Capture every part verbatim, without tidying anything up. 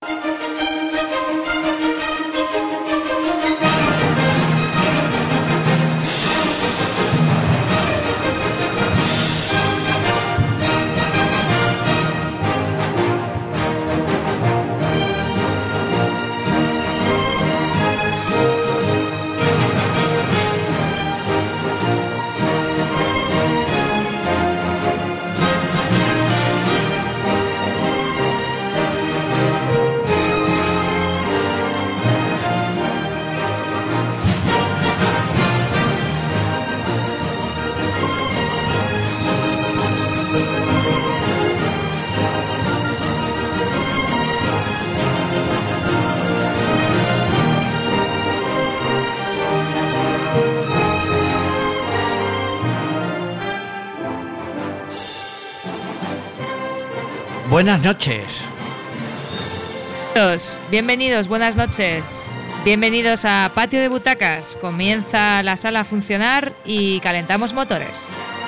Buenas noches. Bienvenidos, buenas noches. Bienvenidos a Patio de Butacas. Comienza la sala a funcionar y calentamos motores.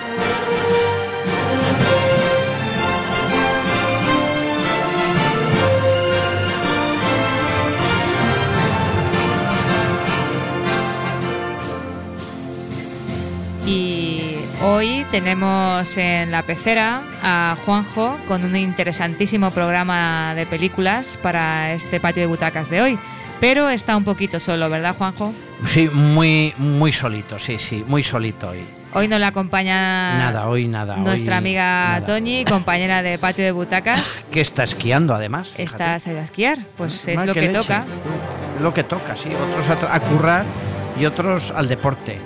Y hoy tenemos en la pecera a Juanjo con un interesantísimo programa de películas para este Patio de Butacas de hoy. Pero está un poquito solo, ¿verdad, Juanjo? Sí, muy, muy solito, sí, sí, muy solito hoy. Hoy no le acompaña nada, hoy nada. Nuestra hoy amiga nada. Toñi, compañera de Patio de Butacas. Que está esquiando, además. Está a esquiar, pues es Mal lo que, que leche. toca. Es lo que toca, sí. Otros a, tra- a currar y otros al deporte.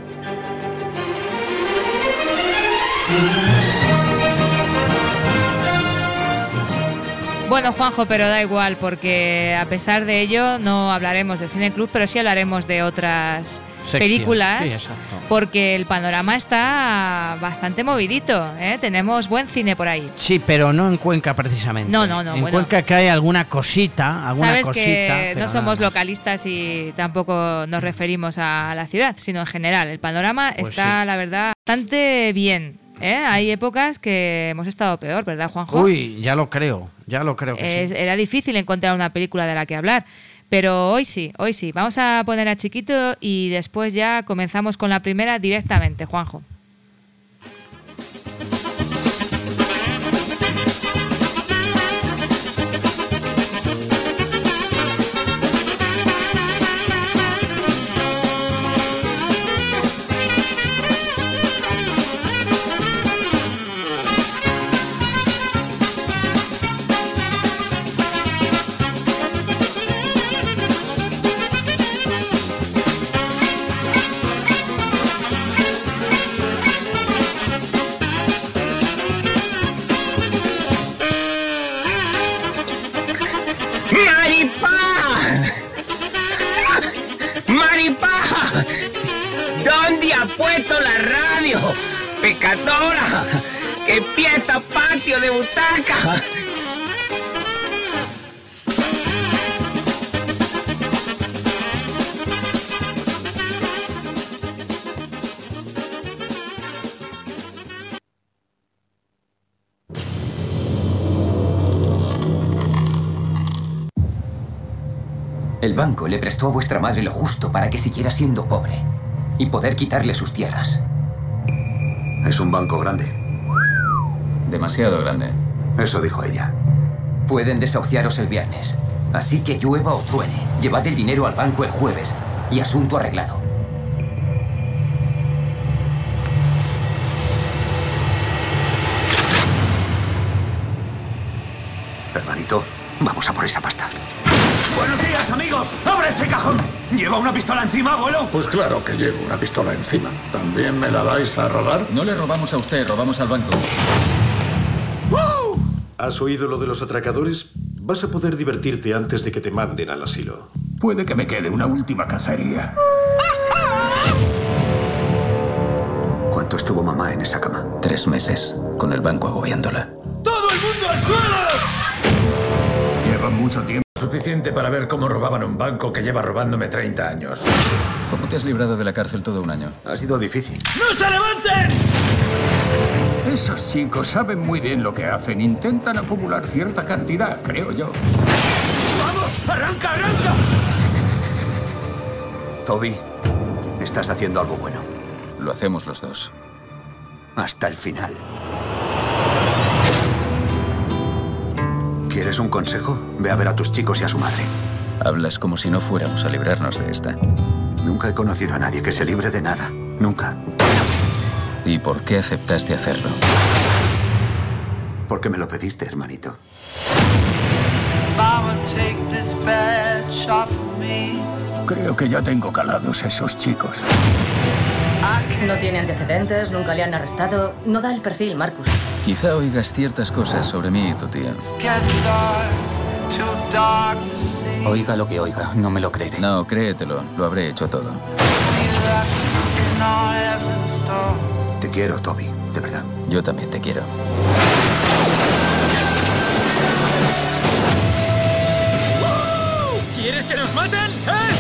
Bueno, Juanjo, pero da igual, porque a pesar de ello no hablaremos de Cine Club, pero sí hablaremos de otras Sección. películas, Sí, exacto. porque el panorama está bastante movidito, ¿eh? Tenemos buen cine por ahí. Sí, pero no en Cuenca precisamente. No, no, no, En bueno. Cuenca cae alguna cosita, alguna Sabes cosita. que pero no somos nada. localistas y tampoco nos referimos a la ciudad, sino en general. El panorama Pues está, sí. la verdad, bastante bien, ¿eh? Hay épocas que hemos estado peor, ¿verdad, Juanjo? Uy, ya lo creo, ya lo creo que Es- sí. Era difícil encontrar una película de la que hablar, pero hoy sí, hoy sí. Vamos a poner a Chiquito y después ya comenzamos con la primera directamente, Juanjo. ¡Maripá! ¡Maripá! ¿Dónde ha puesto la radio? ¡Pecadora! ¡Que empieza Patio de Butaca! El banco le prestó a vuestra madre lo justo para que siguiera siendo pobre y poder quitarle sus tierras. Es un banco grande. Demasiado grande. Eso dijo ella. Pueden desahuciaros el viernes. Así que llueva o truene, llevad el dinero al banco el jueves y asunto arreglado. Hermanito, vamos a por esa pasta. ¡Buenos días, amigos! ¡Abre ese cajón! ¿Lleva una pistola encima, abuelo? Pues claro que llevo una pistola encima. ¿También me la vais a robar? No le robamos a usted, robamos al banco. ¡Uh! ¿Has oído lo de los atracadores? Vas a poder divertirte antes de que te manden al asilo. Puede que me quede una última cacería. ¿Cuánto estuvo mamá en esa cama? Tres meses, con el banco agobiándola. ¡Todo el mundo al suelo! Llevan mucho tiempo. Suficiente para ver cómo robaban un banco que lleva robándome treinta años. ¿Cómo te has librado de la cárcel todo un año? Ha sido difícil. ¡No se levanten! Esos chicos saben muy bien lo que hacen. Intentan acumular cierta cantidad, creo yo. ¡Vamos! ¡Arranca, arranca! Toby, estás haciendo algo bueno. Lo hacemos los dos. Hasta el final. ¿Quieres un consejo? Ve a ver a tus chicos y a su madre. Hablas como si no fuéramos a librarnos de esta. Nunca he conocido a nadie que se libre de nada. Nunca. ¿Y por qué aceptaste hacerlo? Porque me lo pediste, hermanito. Creo que ya tengo calados esos chicos. No tiene antecedentes, nunca le han arrestado. No da el perfil, Marcus. Quizá oigas ciertas cosas sobre mí y tu tía. Oiga lo que oiga, no me lo creeré. No, créetelo, lo habré hecho todo. Te quiero, Toby, de verdad. Yo también te quiero. ¿Quieres que nos maten? ¿Eh?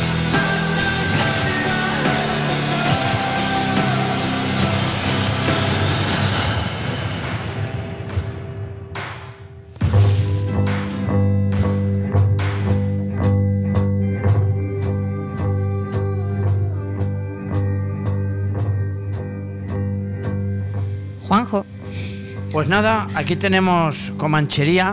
Juanjo. Pues nada, aquí tenemos Comanchería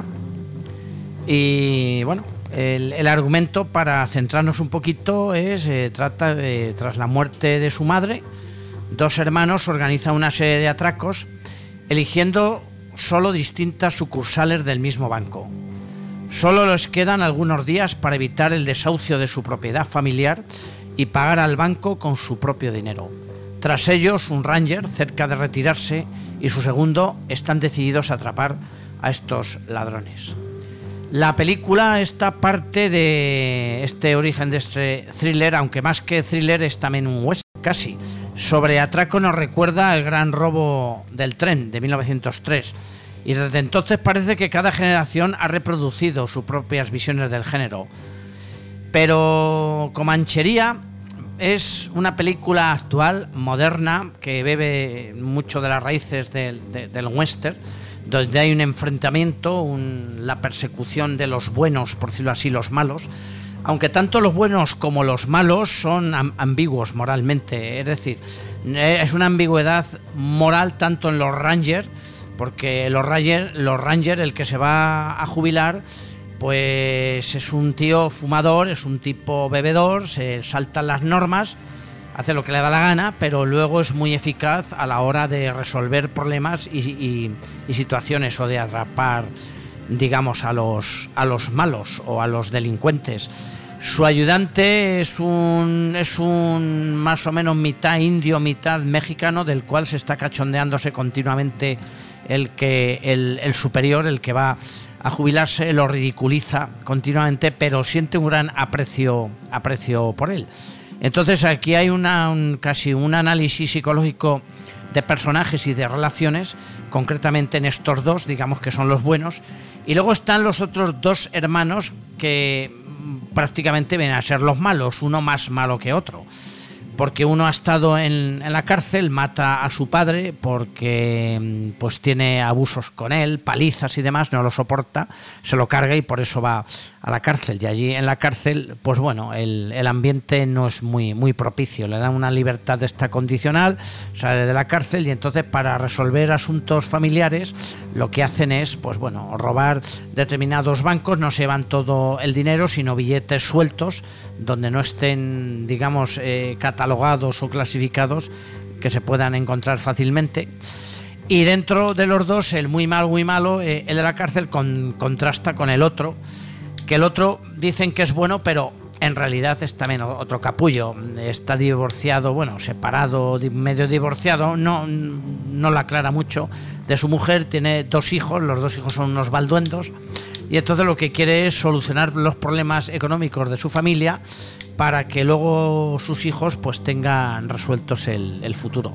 y bueno, el, el argumento, para centrarnos un poquito, es eh, trata de, tras la muerte de su madre, dos hermanos organizan una serie de atracos eligiendo solo distintas sucursales del mismo banco. Solo les quedan algunos días para evitar el desahucio de su propiedad familiar y pagar al banco con su propio dinero. Tras ellos, un ranger, cerca de retirarse, y su segundo están decididos a atrapar a estos ladrones. La película está parte de este origen de este thriller, aunque más que thriller es también un western, casi. Sobre atraco nos recuerda el gran robo del tren de mil novecientos tres, y desde entonces parece que cada generación ha reproducido sus propias visiones del género. Pero Comanchería es una película actual, moderna, que bebe mucho de las raíces del, de, del western, donde hay un enfrentamiento, un, la persecución de los buenos, por decirlo así, los malos, aunque tanto los buenos como los malos son am, ambiguos moralmente, es decir, es una ambigüedad moral tanto en los Rangers, porque los Rangers, los Rangers, el que se va a jubilar, pues es un tío fumador, es un tipo bebedor, se saltan las normas, hace lo que le da la gana, pero luego es muy eficaz a la hora de resolver problemas y, y, y situaciones, o de atrapar, digamos, a los, a los malos o a los delincuentes. Su ayudante es un, es un más o menos mitad indio, mitad mexicano, del cual se está cachondeándose continuamente el, que, el, el superior, el que va a jubilarse, lo ridiculiza continuamente, pero siente un gran aprecio, aprecio por él. Entonces aquí hay una, un, casi un análisis psicológico de personajes y de relaciones, concretamente en estos dos, digamos que son los buenos, y luego están los otros dos hermanos que prácticamente vienen a ser los malos, uno más malo que otro, porque uno ha estado en, en la cárcel, mata a su padre porque pues tiene abusos con él, palizas y demás, no lo soporta, se lo carga y por eso va a la cárcel. Y allí en la cárcel, pues bueno, el, el ambiente no es muy, muy propicio, le dan una libertad esta condicional, sale de la cárcel y entonces para resolver asuntos familiares lo que hacen es, pues bueno, robar determinados bancos, no se llevan todo el dinero, sino billetes sueltos donde no estén, digamos, eh, catalogados o clasificados, que se puedan encontrar fácilmente. Y dentro de los dos, el muy malo, muy malo, eh, el de la cárcel con, contrasta con el otro, que el otro dicen que es bueno, pero en realidad es también otro capullo. Está divorciado, bueno, separado, medio divorciado, no, no lo aclara mucho, de su mujer, tiene dos hijos, los dos hijos son unos balduendos, y entonces lo que quiere es solucionar los problemas económicos de su familia para que luego sus hijos pues tengan resueltos el, el futuro.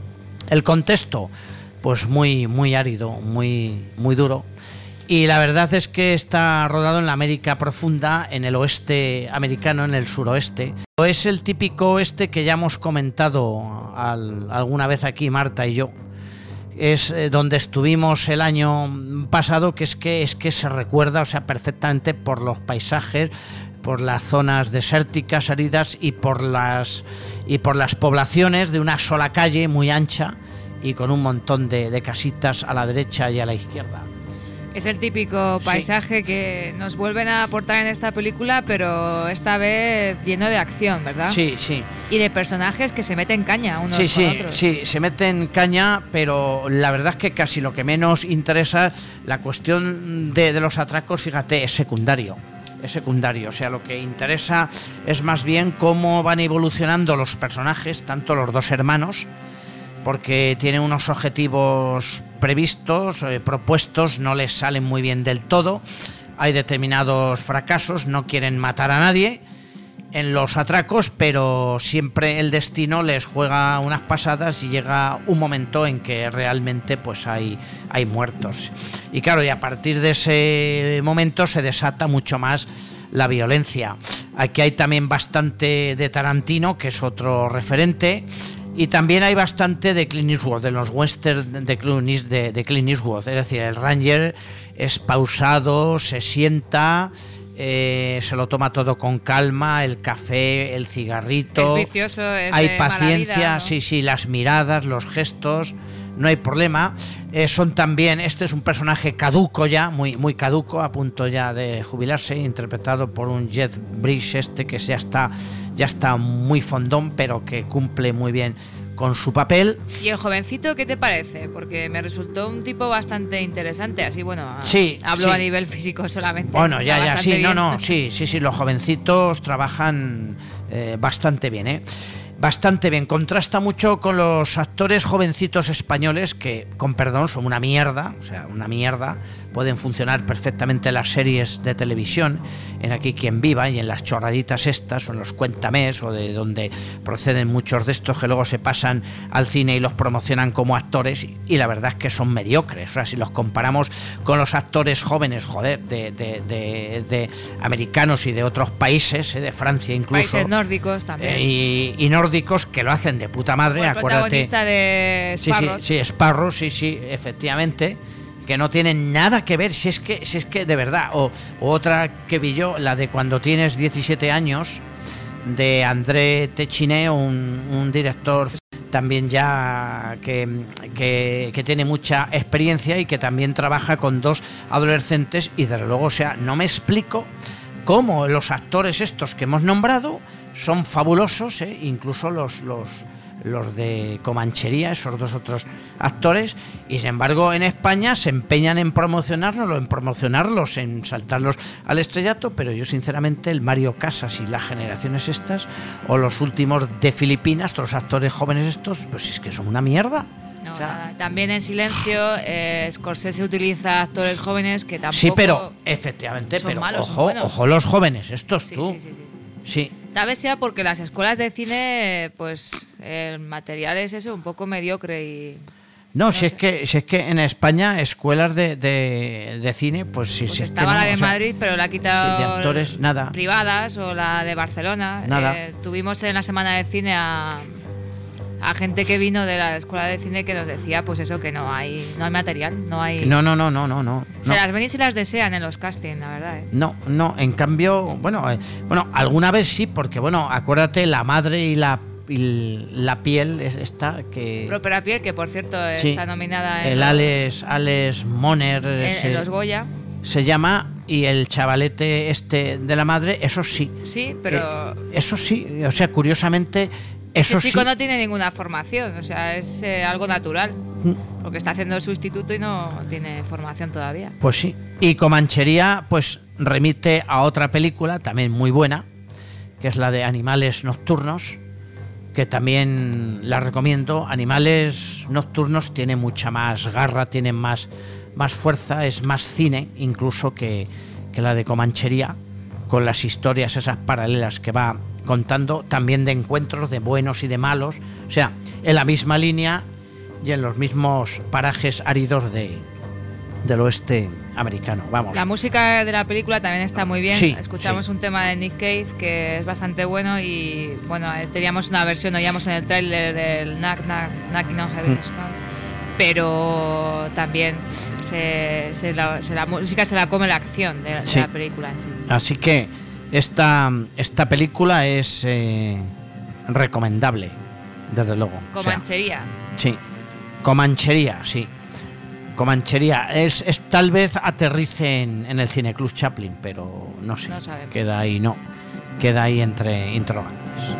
El contexto, pues muy, muy árido, muy, muy duro. Y la verdad es que está rodado en la América profunda, en el oeste americano, en el suroeste. Es el típico oeste que ya hemos comentado al, alguna vez aquí, Marta y yo, es eh, donde estuvimos el año pasado, que es que es que se recuerda, o sea, perfectamente por los paisajes, por las zonas desérticas, áridas y por las y por las poblaciones de una sola calle muy ancha y con un montón de, de casitas a la derecha y a la izquierda. Es el típico paisaje sí. que nos vuelven a aportar en esta película, pero esta vez lleno de acción, ¿verdad? Sí, sí. Y de personajes que se meten caña unos sí, con sí, otros. Sí, se meten caña, pero la verdad es que casi lo que menos interesa, la cuestión de, de los atracos, fíjate, es secundario. Es secundario, o sea, lo que interesa es más bien cómo van evolucionando los personajes, tanto los dos hermanos, porque tienen unos objetivos previstos, eh, propuestos, no les salen muy bien del todo, hay determinados fracasos, no quieren matar a nadie en los atracos, pero siempre el destino les juega unas pasadas y llega un momento en que realmente pues hay, hay muertos. Y claro, y a partir de ese momento se desata mucho más la violencia. Aquí hay también bastante de Tarantino, que es otro referente, y también hay bastante de Clint Eastwood, de los westerns de, de, de Clint Eastwood. Es decir, el Ranger es pausado, se sienta, eh, se lo toma todo con calma, el café, el cigarrito. Es vicioso, es hay de paciencia, mala vida, ¿no? sí, sí, las miradas, los gestos, no hay problema. Eh, son también, este es un personaje caduco ya, muy, muy caduco, a punto ya de jubilarse, interpretado por un Jeff Bridges, este que ya está, ya está muy fondón, pero que cumple muy bien con su papel. ¿Y el jovencito qué te parece? Porque me resultó un tipo bastante interesante, así bueno, sí, hablo sí. a nivel físico solamente. Bueno, ya, ya, sí, bien. no, no, sí, sí, sí, los jovencitos trabajan eh, bastante bien, ¿eh? Bastante bien, contrasta mucho con los actores jovencitos españoles que, con perdón, son una mierda, o sea, una mierda, pueden funcionar perfectamente en las series de televisión, en Aquí Quien Viva y en las chorraditas estas, o en los Cuéntamés, o de donde proceden muchos de estos que luego se pasan al cine y los promocionan como actores, y la verdad es que son mediocres. O sea, si los comparamos con los actores jóvenes, joder, de, de, de, de americanos y de otros países, eh, de Francia incluso. Países nórdicos también. Eh, y, y nórdicos que lo hacen de puta madre, el acuérdate. protagonista de Sparrow. Sí, sí, sí, Sparrow, sí, sí, efectivamente, que no tienen nada que ver, si es que, si es que de verdad, o, o otra que vi yo, la de Cuando tienes diecisiete años, de André Téchiné, un, un director también ya que, que, que tiene mucha experiencia y que también trabaja con dos adolescentes, y desde luego, o sea, no me explico cómo los actores estos que hemos nombrado son fabulosos, ¿eh? Incluso los, los, los de Comanchería, esos dos otros actores, y sin embargo en España se empeñan en promocionarlos, en promocionarlos, en saltarlos al estrellato, pero yo sinceramente el Mario Casas y las generaciones estas, o los últimos de Filipinas, los actores jóvenes estos, pues es que son una mierda. No, o sea, nada. También en Silencio, eh, Scorsese utiliza actores jóvenes que tampoco. Sí, pero efectivamente, son pero malos, son ojo, buenos. ojo los jóvenes estos, Sí, tú. sí, sí, sí. Sí. Tal vez sea porque las escuelas de cine, pues el material es eso, un poco mediocre y. No, no si sé. es que si es que en España escuelas de, de, de cine, pues sí, Pues sí es estaba que no, la de o sea, Madrid, pero la ha quitado sí, de actores, nada. privadas, o la de Barcelona. Nada. Eh, tuvimos en la semana de cine a, a gente que vino de la escuela de cine que nos decía, pues eso, que no hay no hay material, no hay. No, no, no, no, no, no. Se no. las ven y se las desean en los castings, la verdad. ¿eh? No, no, en cambio, bueno, eh, bueno, alguna vez sí, porque bueno, acuérdate, La madre y la y la piel es esta que Propia piel, que por cierto sí, está nominada en, el Alex Alex Moner en, se, en los Goya. se llama, y el chavalete este de la madre, eso sí. Sí, pero Eh, eso sí, o sea, curiosamente, eso ese chico sí. no tiene ninguna formación, o sea, es eh, algo natural. Mm. Porque está haciendo el sustituto y no tiene formación todavía. Pues sí. Y Comanchería, pues remite a otra película también muy buena, que es la de Animales Nocturnos, que también la recomiendo. Animales Nocturnos tiene mucha más garra, tiene más, más fuerza, es más cine incluso que, que la de Comanchería, con las historias esas paralelas que va contando, también de encuentros de buenos y de malos, o sea, en la misma línea y en los mismos parajes áridos de, del oeste americano. Vamos. La música de la película también está muy bien. Sí, Escuchamos sí. un tema de Nick Cave que es bastante bueno, y bueno, eh, teníamos una versión, oíamos en el tráiler del Knock Knock Knocking on Heaven's Door, pero también se, se la, se la música se la come la acción de, sí. de la película en sí. Así que esta, esta película es eh, recomendable, desde luego. Comanchería. O sea, sí, Comanchería, sí. Comanchería. Es, es tal vez aterrice en, en el Cineclub Chaplin, pero no sé. No sabemos. Queda ahí, no. Queda ahí entre interrogantes.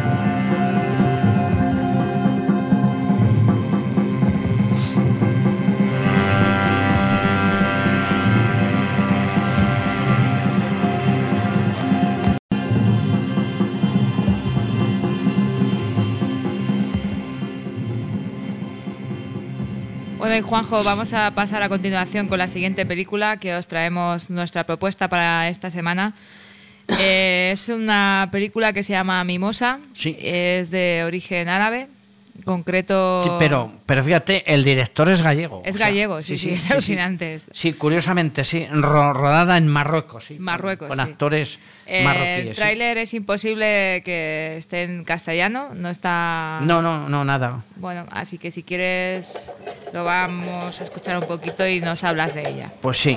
Bueno, y Juanjo, vamos a pasar a continuación con la siguiente película que os traemos nuestra propuesta para esta semana. Eh, es una película que se llama Mimosa, sí. Es de origen árabe, en concreto... Sí, pero, pero fíjate, el director es gallego. Es o sea, gallego, sí, sí, sí, es sí, alucinante. Sí, sí, curiosamente, sí, ro rodada en Marruecos, sí. Marruecos, con, con sí. actores eh, marroquíes. El tráiler sí. Es imposible que esté en castellano, no está... No, no, no, nada. Bueno, así que si quieres lo vamos a escuchar un poquito y nos hablas de ella. Pues sí.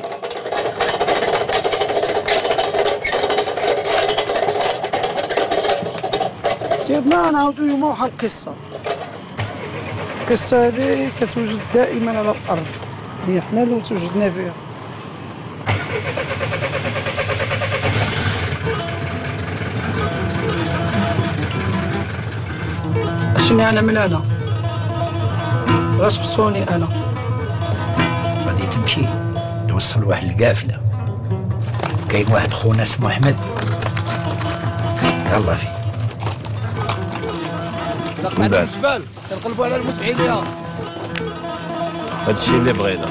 سيدنا نعاودو اليوم واحد القصة القصة هذه كتوجد دائما على الأرض هي حنا اللي توجدنا فيها شنو نعمل أنا؟ راسقتوني أنا غادي تمشي توصل واحد القافلة كاين واحد خونا اسمه أحمد تهلا فيه من بعد الجبال كنقلبوا على المتعبين هادشي اللي بغينا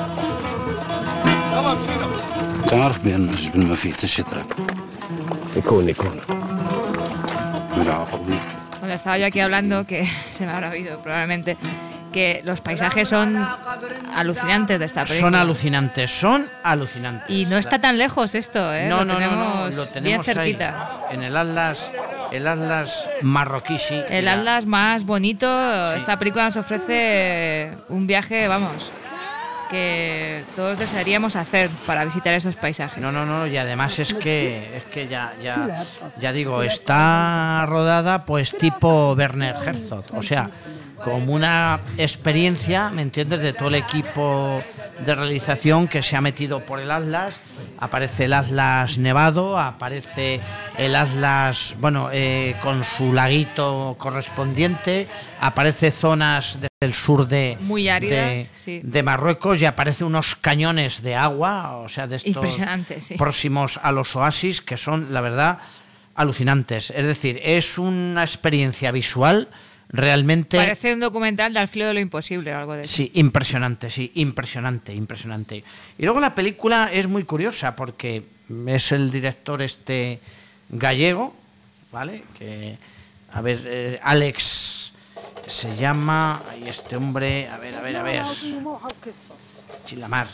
يلاه مشينا تعرف بان الجبل ما فيه حتى شي طريق يكون يكون ملا قضيه. Bueno, estaba yo aquí hablando, que se me habrá oído probablemente, que los paisajes son alucinantes de esta película. Son alucinantes, son alucinantes. Y no está tan lejos esto, ¿eh? No, lo no, tenemos no, no, lo tenemos bien cerquita. Ahí, en el Atlas, el Atlas marroquí, sí. El la... Atlas más bonito, sí. Esta película nos ofrece un viaje, vamos, que todos desearíamos hacer para visitar esos paisajes. No, no, no, y además es que es que ya ya ya digo, está rodada pues tipo Werner Herzog, o sea, como una experiencia, ¿me entiendes?, de todo el equipo de realización que se ha metido por el Atlas. Aparece el Atlas nevado, aparece el Atlas, bueno, eh, con su laguito correspondiente, aparece zonas del sur de, muy áridas, de, sí. de Marruecos, y aparece unos cañones de agua, o sea, de estos sí. próximos a los oasis, que son, la verdad, alucinantes. Es decir, es una experiencia visual realmente... Parece un documental de Al filo de lo imposible o algo de eso. Sí, impresionante, sí, impresionante, impresionante. Y luego la película es muy curiosa porque es el director este gallego, ¿vale? Que, a ver, eh, Alex se llama, y este hombre, a ver, a ver, a ver, Chilamar.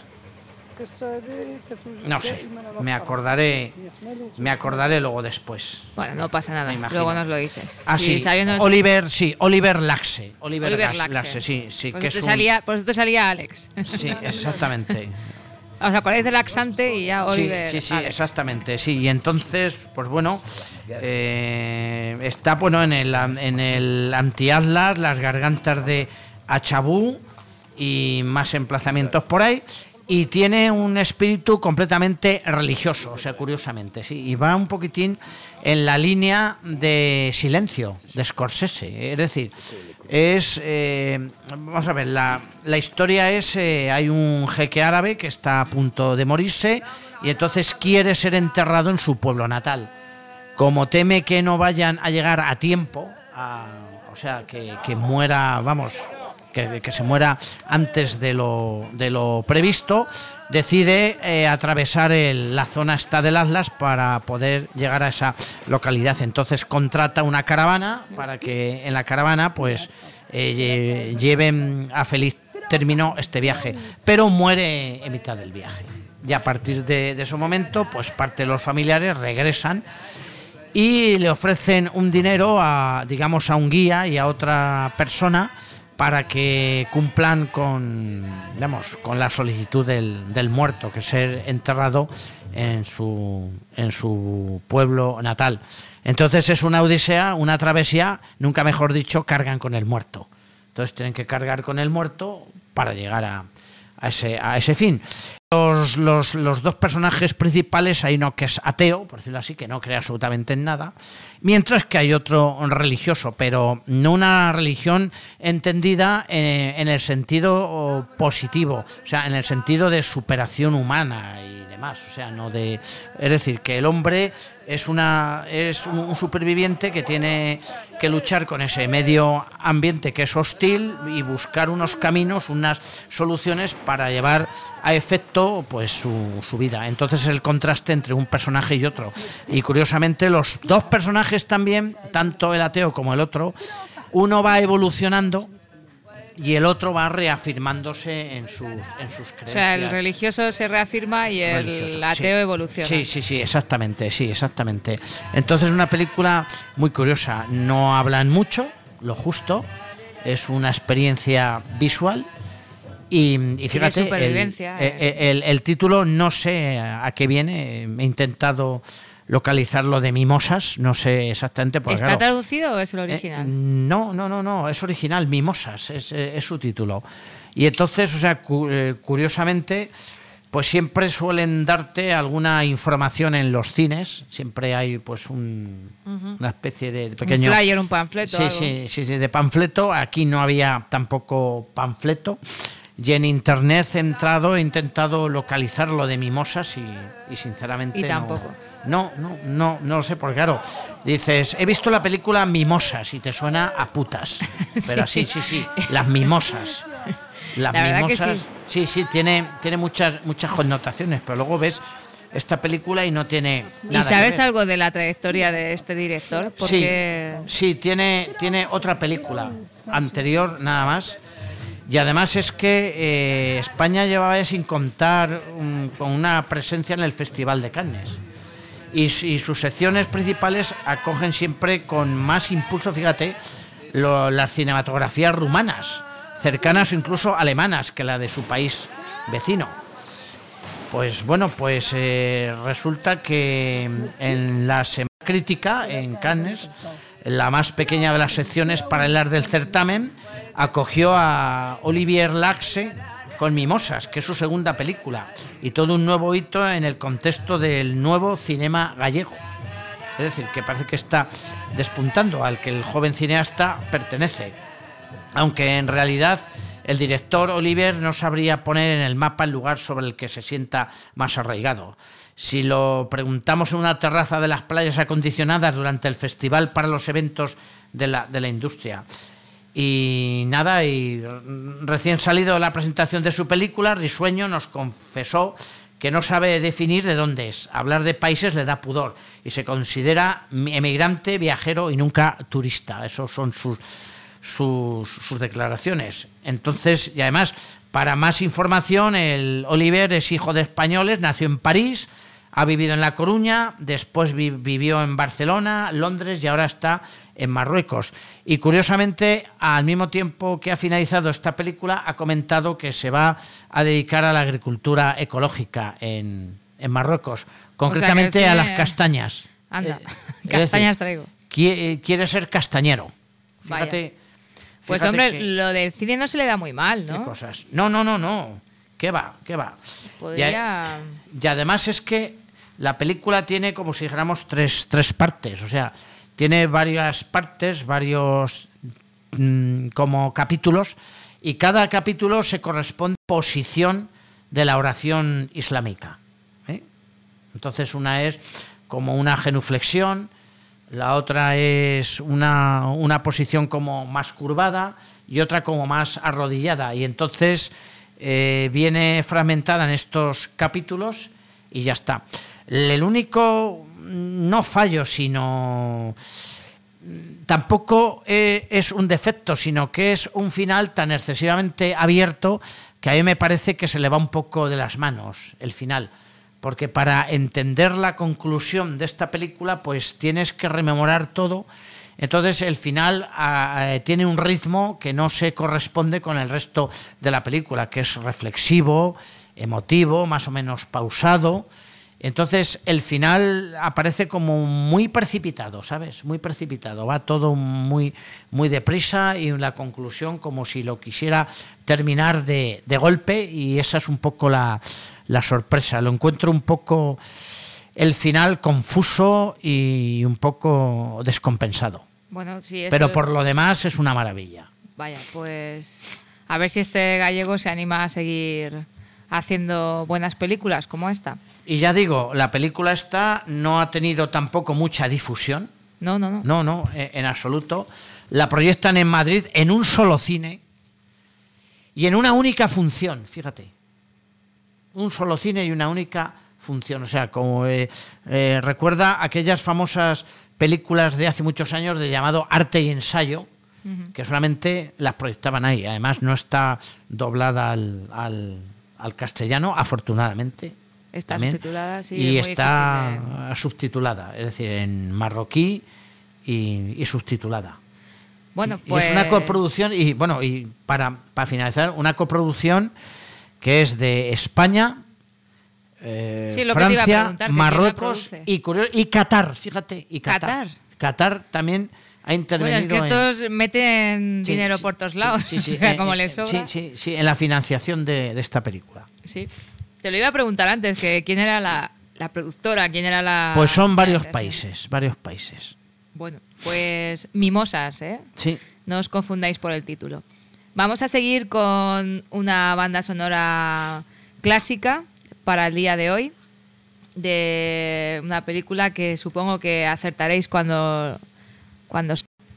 No sé, me acordaré, me acordaré luego después. Bueno, no pasa nada, luego nos lo dices. Ah, sí, sí sabiendo... Oliver, sí, Oliver Laxe. Oliver, Oliver Laxe. Laxe, sí, sí. Pues que te es salía, un... Pues te salía Alex. Sí, exactamente. ¿Os acordáis del laxante y ya Oliver? Sí, sí, sí, Alex. Exactamente, sí. Y entonces, pues bueno, eh, está bueno en el, en el Anti-Atlas, las gargantas de Achabú y más emplazamientos por ahí. Y tiene un espíritu completamente religioso, o sea, curiosamente, sí. Y va un poquitín en la línea de Silencio, de Scorsese. Es decir, es... Eh, vamos a ver, la, la historia es... Eh, hay un jeque árabe que está a punto de morirse y entonces quiere ser enterrado en su pueblo natal. Como teme que no vayan a llegar a tiempo, a, o sea, que, que muera, vamos... Que, que se muera antes de lo, de lo previsto, decide eh, atravesar el, la zona esta del Atlas para poder llegar a esa localidad. Entonces contrata una caravana para que en la caravana pues eh, lleven a feliz término este viaje, pero muere en mitad del viaje. Y a partir de, de ese momento pues parte de los familiares regresan y le ofrecen un dinero a, digamos, a un guía y a otra persona para que cumplan con, digamos, con la solicitud del, del muerto, que es ser enterrado en su, en su pueblo natal. Entonces es una odisea, una travesía, nunca mejor dicho, cargan con el muerto. Entonces tienen que cargar con el muerto para llegar a, a, ese, a ese fin. Los, los, los dos personajes principales, hay uno que es ateo, por decirlo así, que no cree absolutamente en nada, mientras que hay otro religioso, pero no una religión entendida en, en el sentido positivo, o sea, en el sentido de superación humana y demás, o sea, no de, es decir, que el hombre es una es un superviviente que tiene que luchar con ese medio ambiente que es hostil y buscar unos caminos, unas soluciones para llevar a efecto pues su, su vida. Entonces el contraste entre un personaje y otro. Y curiosamente los dos personajes también, tanto el ateo como el otro, uno va evolucionando y el otro va reafirmándose en sus, en sus creencias. O sea, el religioso se reafirma y el religioso, ateo sí. evoluciona. Sí, sí, sí, exactamente, sí, exactamente. Entonces es una película muy curiosa. No hablan mucho, lo justo. Es una experiencia visual. Y, y fíjate, supervivencia, el, eh. el, el, el título no sé a qué viene. He intentado localizarlo de Mimosas, no sé exactamente. Porque, ¿Está claro, traducido o es el original? Eh, no, no, no, no, es original, Mimosas, es, es su título. Y entonces, o sea, cu eh, curiosamente, pues siempre suelen darte alguna información en los cines, siempre hay pues un, uh-huh. una especie de pequeño... Un flyer, un panfleto. Sí, algo. sí, sí, sí, de panfleto. Aquí no había tampoco panfleto. Y en internet he entrado, he intentado localizarlo de Mimosas y, y sinceramente y tampoco. No, no, no, no lo sé, porque claro, dices, he visto la película Mimosas y te suena a putas. Pero sí, sí, sí, las mimosas. Las la mimosas, sí. sí, sí, tiene, tiene muchas, muchas connotaciones, pero luego ves esta película y no tiene nada. ¿Y sabes que ver. algo de la trayectoria de este director? Porque... Sí, sí, tiene, tiene otra película anterior, nada más. Y además es que eh, España llevaba ya sin contar um, con una presencia en el Festival de Cannes. Y, y sus secciones principales acogen siempre con más impulso, fíjate, lo, las cinematografías rumanas, cercanas o incluso alemanas que la de su país vecino. Pues bueno, pues eh, resulta que en la Semana Crítica, en Cannes, la más pequeña de las secciones paralelas del certamen, acogió a Olivier Laxe con Mimosas, que es su segunda película, y todo un nuevo hito en el contexto del nuevo cinema gallego. Es decir, que parece que está despuntando, al que el joven cineasta pertenece. Aunque en realidad el director Olivier no sabría poner en el mapa el lugar sobre el que se sienta más arraigado. Si lo preguntamos en una terraza de las playas acondicionadas durante el festival para los eventos de la, de la industria. Y nada, y recién salido de la presentación de su película, Risueño nos confesó que no sabe definir de dónde es. Hablar de países le da pudor y se considera emigrante, viajero y nunca turista. Esos son sus, sus, sus declaraciones. Entonces, y además, para más información, el Olivier es hijo de españoles, nació en París, ha vivido en La Coruña, después vi, vivió en Barcelona, Londres y ahora está en Marruecos. Y curiosamente, al mismo tiempo que ha finalizado esta película, ha comentado que se va a dedicar a la agricultura ecológica en, en Marruecos, concretamente o sea, a las castañas. Anda, eh, castañas decir, traigo. Quiere, quiere ser castañero. Fíjate. Pues fíjate hombre, que, lo del cine no se le da muy mal, ¿no? ¿Qué cosas? No, no, no, no. ¿Qué va? ¿Qué va? Podría... Y, y además es que la película tiene, como si dijéramos, tres, tres partes. O sea, tiene varias partes, varios mmm, como capítulos, y cada capítulo se corresponde a la posición de la oración islámica. ¿eh? Entonces una es como una genuflexión, la otra es una, una posición como más curvada y otra como más arrodillada. Y entonces eh, viene fragmentada en estos capítulos y ya está. El único, no fallo, sino tampoco es un defecto, sino que es un final tan excesivamente abierto que a mí me parece que se le va un poco de las manos el final. Porque para entender la conclusión de esta película, pues tienes que rememorar todo Entonces el final uh, tiene un ritmo que no se corresponde con el resto de la película, que es reflexivo, emotivo, más o menos pausado. Entonces el final aparece como muy precipitado, ¿sabes? Muy precipitado, va todo muy, muy deprisa y la conclusión como si lo quisiera terminar de, de golpe, y esa es un poco la, la sorpresa. Lo encuentro un poco el final confuso y un poco descompensado. Bueno, sí, eso... Pero por lo demás es una maravilla. Vaya, pues a ver si este gallego se anima a seguir haciendo buenas películas como esta. Y ya digo, la película esta no ha tenido tampoco mucha difusión. No, no, no. No, no, en absoluto. La proyectan en Madrid en un solo cine y en una única función, fíjate. Un solo cine y una única función. O sea, como eh, eh, recuerda aquellas famosas películas de hace muchos años de llamado Arte y Ensayo, uh-huh. que solamente las proyectaban ahí. Además, no está doblada al... al al castellano, afortunadamente. Está también, subtitulada, sí. Y es muy está de... subtitulada, es decir, en marroquí y, y subtitulada. Bueno, y, pues... y es una coproducción, y bueno, y para, para finalizar, una coproducción que es de España, eh, sí, lo Francia, que Marruecos y, y Qatar, fíjate, y Qatar. Qatar. Qatar también ha intervenido. Bueno, es que estos en... meten sí, dinero sí, por todos lados, sí, sí, sí, o sea, eh, como eh, les sobra. Sí, sí, sí, en la financiación de, de esta película. Sí. Te lo iba a preguntar antes, que quién era la, la productora, quién era la... Pues son varios países, varios países. Bueno, pues Mimosas, ¿eh? Sí. No os confundáis por el título. Vamos a seguir con una banda sonora clásica para el día de hoy, de una película que supongo que acertaréis cuando... cuando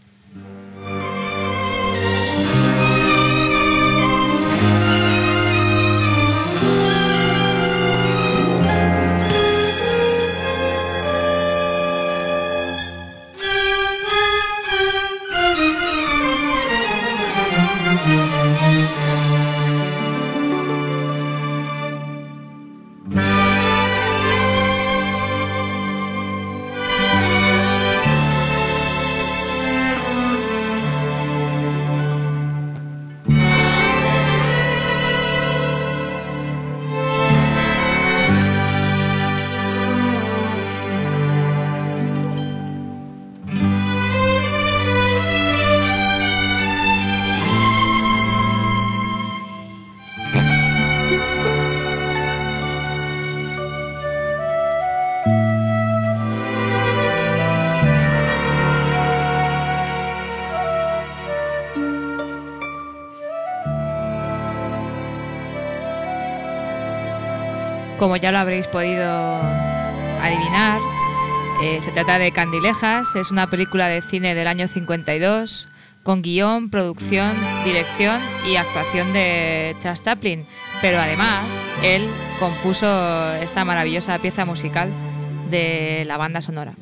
Como ya lo habréis podido adivinar, eh, se trata de Candilejas. Es una película de cine del año cincuenta y dos con guión, producción, dirección y actuación de Charles Chaplin. Pero además, él compuso esta maravillosa pieza musical de la banda sonora.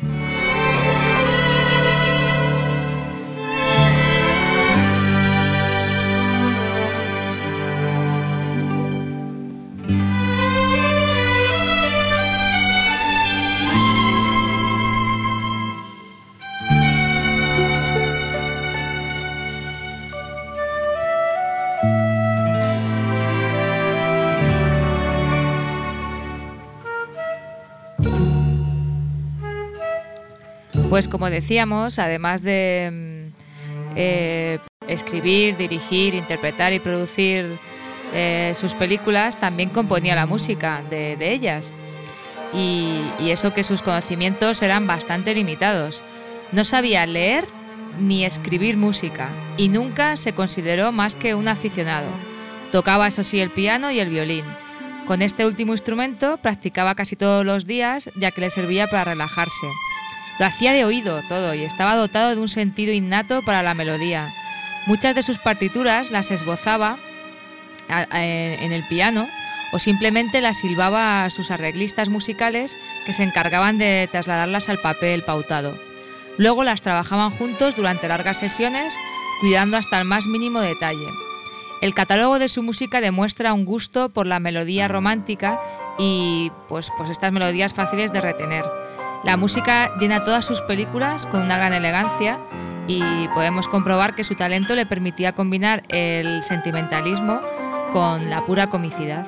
Pues como decíamos, además de eh, escribir, dirigir, interpretar y producir eh, sus películas, también componía la música de, de ellas. Y, y eso que sus conocimientos eran bastante limitados. No sabía leer ni escribir música y nunca se consideró más que un aficionado. Tocaba, eso sí, el piano y el violín. Con este último instrumento practicaba casi todos los días, ya que le servía para relajarse. Lo hacía de oído todo y estaba dotado de un sentido innato para la melodía. Muchas de sus partituras las esbozaba en el piano o simplemente las silbaba a sus arreglistas musicales, que se encargaban de trasladarlas al papel pautado. Luego las trabajaban juntos durante largas sesiones, cuidando hasta el más mínimo detalle. El catálogo de su música demuestra un gusto por la melodía romántica y pues, pues estas melodías fáciles de retener. La música llena todas sus películas con una gran elegancia y podemos comprobar que su talento le permitía combinar el sentimentalismo con la pura comicidad.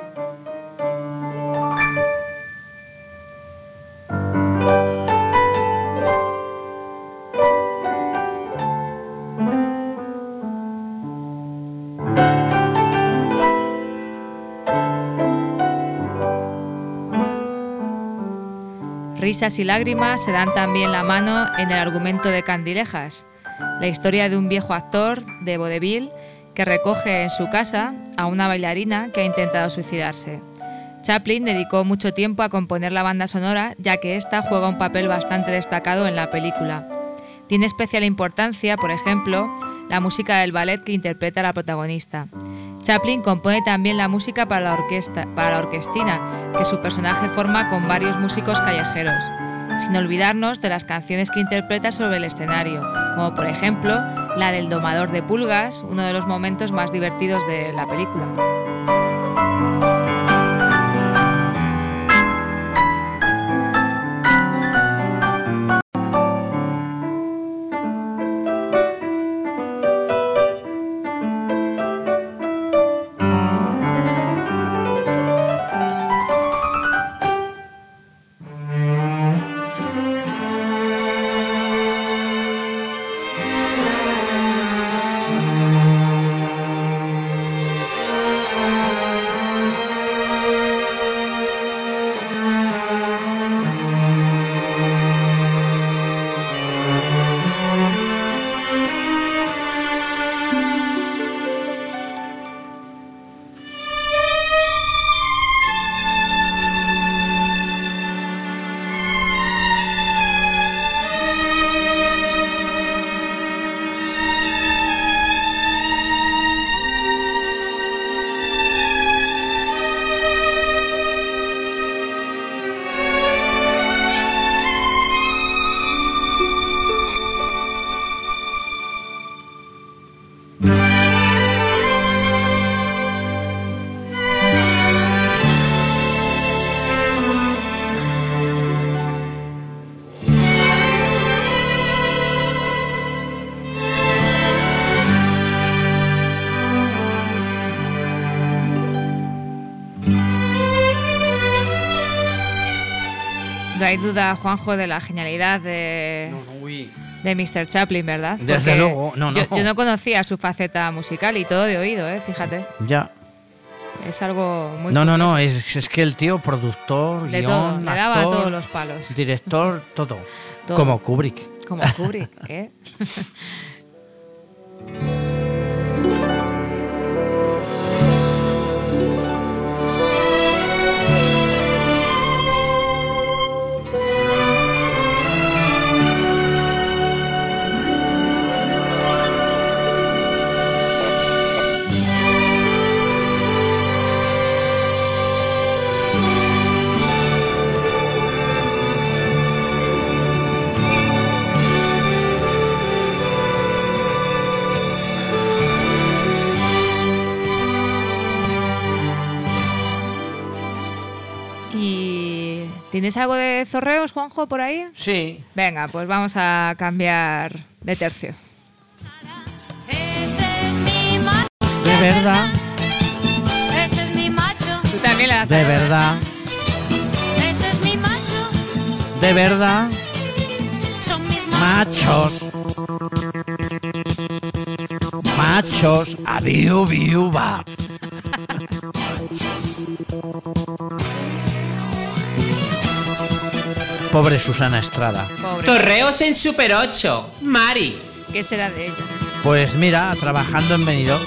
Risas y lágrimas se dan también la mano en el argumento de Candilejas, la historia de un viejo actor de vodevil que recoge en su casa a una bailarina que ha intentado suicidarse. Chaplin dedicó mucho tiempo a componer la banda sonora, ya que ésta juega un papel bastante destacado en la película. Tiene especial importancia, por ejemplo, la música del ballet que interpreta a la protagonista. Chaplin compone también la música para la orquesta, para la orquestina, que su personaje forma con varios músicos callejeros, sin olvidarnos de las canciones que interpreta sobre el escenario, como por ejemplo la del domador de pulgas, uno de los momentos más divertidos de la película. No hay duda, Juanjo, de la genialidad de, no, no, de míster Chaplin, ¿verdad? Desde Porque luego, no, no. Yo, yo no conocía su faceta musical y todo de oído, ¿eh? Fíjate. Ya. Es algo muy... No, no, curioso. no, es, es que el tío, productor, De guión, todo, le daba actor, a todos los palos. Director, todo. Todo. Como Kubrick. Como Kubrick, ¿eh? ¿Tienes algo de zorreos, Juanjo, por ahí? Sí. Venga, pues vamos a cambiar de tercio. De verdad. Ese es mi macho. Tú también la has De sacado. verdad. Ese es mi macho. De verdad. Son mis Machos. Machos. A viu, viuva. Pobre Susana Estrada. Pobre. Zorreos en Super ocho. Mari. ¿Qué será de ella? Pues mira, trabajando en Benidorm.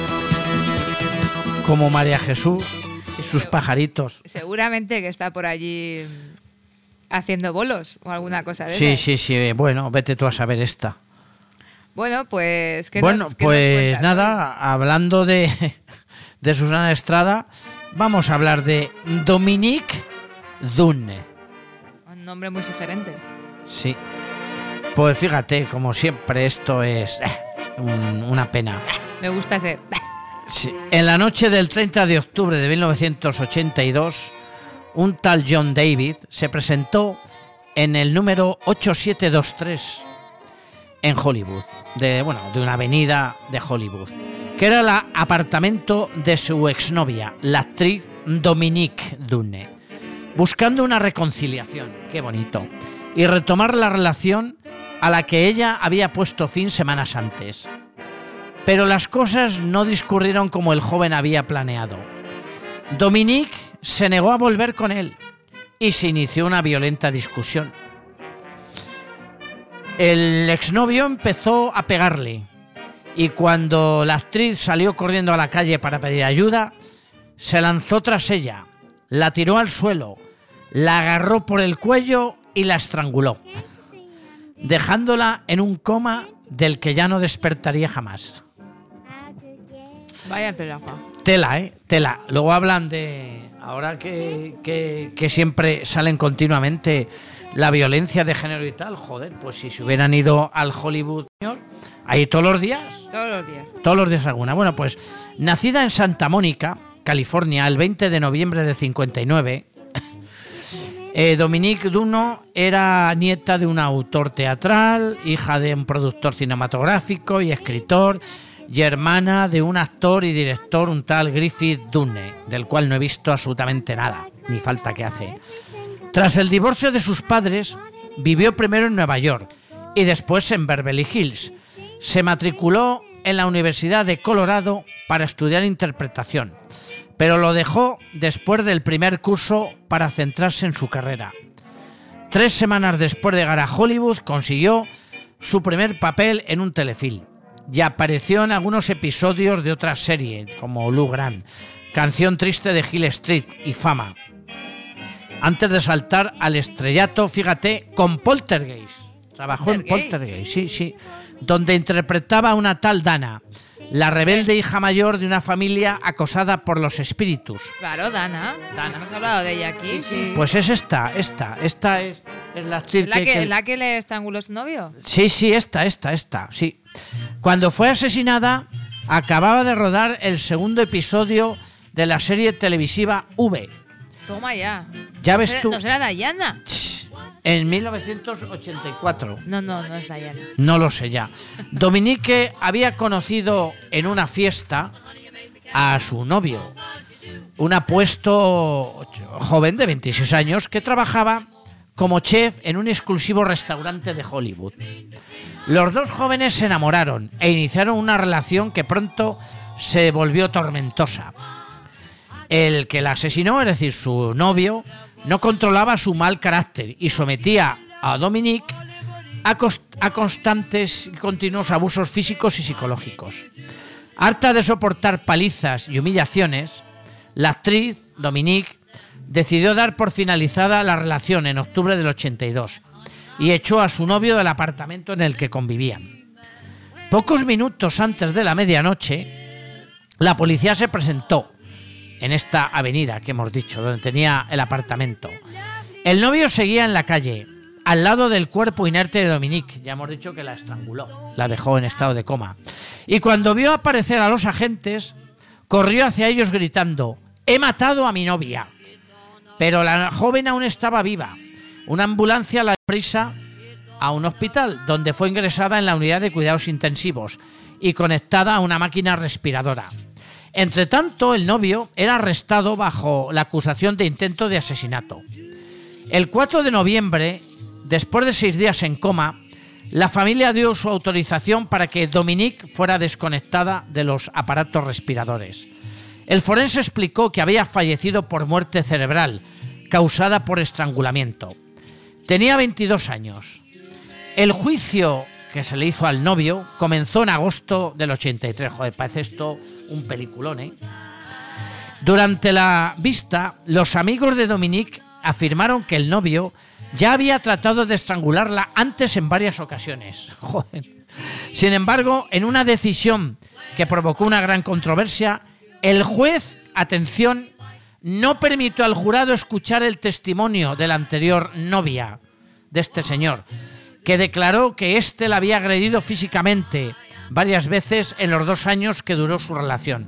Como María Jesús y sus pajaritos. Seguramente que está por allí haciendo bolos o alguna cosa de Sí, esas. sí, sí. Bueno, vete tú a saber esta. Bueno, pues... ¿qué Bueno, nos, qué pues nos cuentas nada, hablando de, de Susana Estrada, vamos a hablar de Dominique Dunne. hoy? Un nombre muy sugerente. Sí. Pues fíjate, como siempre, esto es eh, un- una pena. Me gusta ese... Sí. En la noche del treinta de octubre de mil novecientos ochenta y dos, un tal John David se presentó en el número ocho siete dos tres en Hollywood, de, bueno, de una avenida de Hollywood, que era el apartamento de su exnovia, la actriz Dominique Dunne, buscando una reconciliación, qué bonito, y retomar la relación a la que ella había puesto fin semanas antes. Pero las cosas no discurrieron como el joven había planeado. Dominique se negó a volver con él y se inició una violenta discusión. El exnovio empezó a pegarle y cuando la actriz salió corriendo a la calle para pedir ayuda, se lanzó tras ella, la tiró al suelo, la agarró por el cuello y la estranguló, dejándola en un coma del que ya no despertaría jamás. Vaya tela, Juan. Tela, ¿eh? Tela. Luego hablan de... Ahora que, que, que siempre salen continuamente la violencia de género y tal, joder, pues si se hubieran ido al Hollywood, señor, ahí todos los días. Todos los días. Todos los días alguna. Bueno, pues nacida en Santa Mónica, California, el veinte de noviembre de cincuenta y nueve, eh, Dominique Dunne era nieta de un autor teatral, hija de un productor cinematográfico y escritor, y hermana de un actor y director, un tal Griffith Dunne, del cual no he visto absolutamente nada, ni falta que hace. Tras el divorcio de sus padres, vivió primero en Nueva York y después en Beverly Hills. Se matriculó en la Universidad de Colorado para estudiar interpretación, pero lo dejó después del primer curso para centrarse en su carrera. Tres semanas después de llegar a Hollywood, consiguió su primer papel en un telefilm y apareció en algunos episodios de otras series, como Lou Grant, Canción triste de Hill Street y Fama, antes de saltar al estrellato, fíjate, con Poltergeist. Trabajó en Poltergeist, sí, sí, donde interpretaba a una tal Dana, la rebelde hija mayor de una familia acosada por los espíritus. Claro, Dana. Dana. Sí, hemos hablado de ella aquí. Sí, sí. Pues es esta, esta, esta es, es la actriz ¿La que, que, que... ¿La que le estranguló su novio? Sí, sí, esta, esta, esta, sí. Cuando fue asesinada, acababa de rodar el segundo episodio de la serie televisiva V. Toma ya. Ya ¿No ves será, tú. ¿No será Diana? En mil novecientos ochenta y cuatro. No, no, no es Diana. No lo sé ya. Dominique había conocido en una fiesta a su novio, un apuesto joven de veintiséis años que trabajaba como chef en un exclusivo restaurante de Hollywood. Los dos jóvenes se enamoraron e iniciaron una relación que pronto se volvió tormentosa. El que la asesinó, es decir, su novio, no controlaba su mal carácter y sometía a Dominique a, cost- a constantes y continuos abusos físicos y psicológicos. Harta de soportar palizas y humillaciones, la actriz, Dominique, decidió dar por finalizada la relación en octubre del ochenta y dos y echó a su novio del apartamento en el que convivían. Pocos minutos antes de la medianoche, la policía se presentó en esta avenida que hemos dicho, donde tenía el apartamento. El novio seguía en la calle, al lado del cuerpo inerte de Dominique. Ya hemos dicho que la estranguló, la dejó en estado de coma. Y cuando vio aparecer a los agentes, corrió hacia ellos gritando: «He matado a mi novia». Pero la joven aún estaba viva. Una ambulancia la prisa a un hospital, donde fue ingresada en la unidad de cuidados intensivos y conectada a una máquina respiradora. Entre tanto, el novio era arrestado bajo la acusación de intento de asesinato. El cuatro de noviembre, después de seis días en coma, la familia dio su autorización para que Dominique fuera desconectada de los aparatos respiradores. El forense explicó que había fallecido por muerte cerebral, causada por estrangulamiento. Tenía veintidós años. El juicio que se le hizo al novio comenzó en agosto del ochenta y tres. Joder, parece esto un peliculón, ¿eh? Durante la vista, los amigos de Dominique afirmaron que el novio ya había tratado de estrangularla antes en varias ocasiones. Joder. Sin embargo, en una decisión que provocó una gran controversia, el juez, atención, no permitió al jurado escuchar el testimonio de la anterior novia de este señor, que declaró que éste la había agredido físicamente varias veces en los dos años que duró su relación.